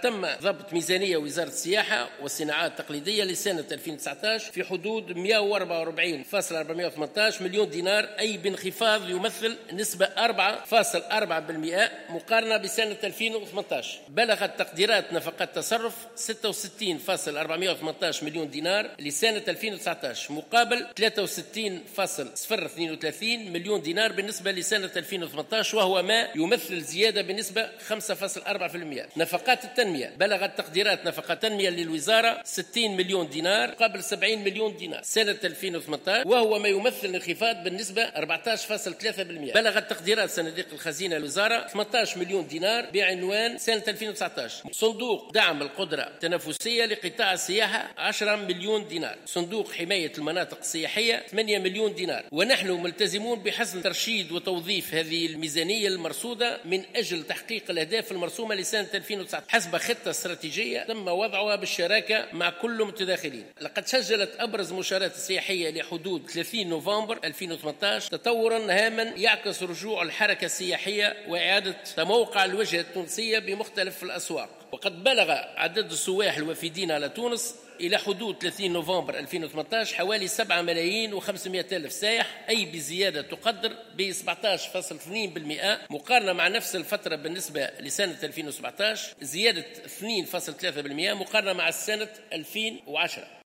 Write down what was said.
تم ضبط ميزانية وزارة السياحة والصناعات التقليدية لسنة 2019 في حدود 144.418 مليون دينار، أي بانخفاض يمثل نسبة 4.4% مقارنة بسنة 2018. بلغت تقديرات نفقات تصرف 66.418 مليون دينار لسنة 2019 مقابل 63.032 مليون دينار بالنسبة لسنة 2018، وهو ما يمثل زيادة بنسبة 5.4%. نفقات التنمية بلغت تقديرات نفقات التنمية للوزارة 60 مليون دينار قبل 70 مليون دينار سنة 2018، وهو ما يمثل انخفاض بالنسبة 14.3%. بلغت تقديرات صناديق الخزينة للوزارة 18 مليون دينار بعنوان سنة 2019. صندوق دعم القدرة التنافسية لقطاع السياحة 10 مليون دينار. صندوق حماية المناطق السياحية 8 مليون دينار. ونحن ملتزمون بحسن ترشيد وتوظيف هذه الميزانية المرصودة من أجل تحقيق الأهداف المرسومة لسنة 2019 حسب خطة استراتيجية تم وضعها بالشراكة مع كل المتداخلين. لقد سجلت أبرز المنشآت السياحية لحدود 30 نوفمبر 2018 تطوراً هاما يعكس رجوع الحركة السياحية وإعادة تموقع الوجهة التونسية بمختلف الأسواق. وقد بلغ عدد السواح الوافدين على تونس إلى حدود 30 نوفمبر 2018 حوالي 7,500,000 سائح، أي بزيادة تقدر ب 17.2% مقارنة مع نفس الفترة بالنسبة لسنة 2017، زيادة 2.3% مقارنة مع السنة 2010.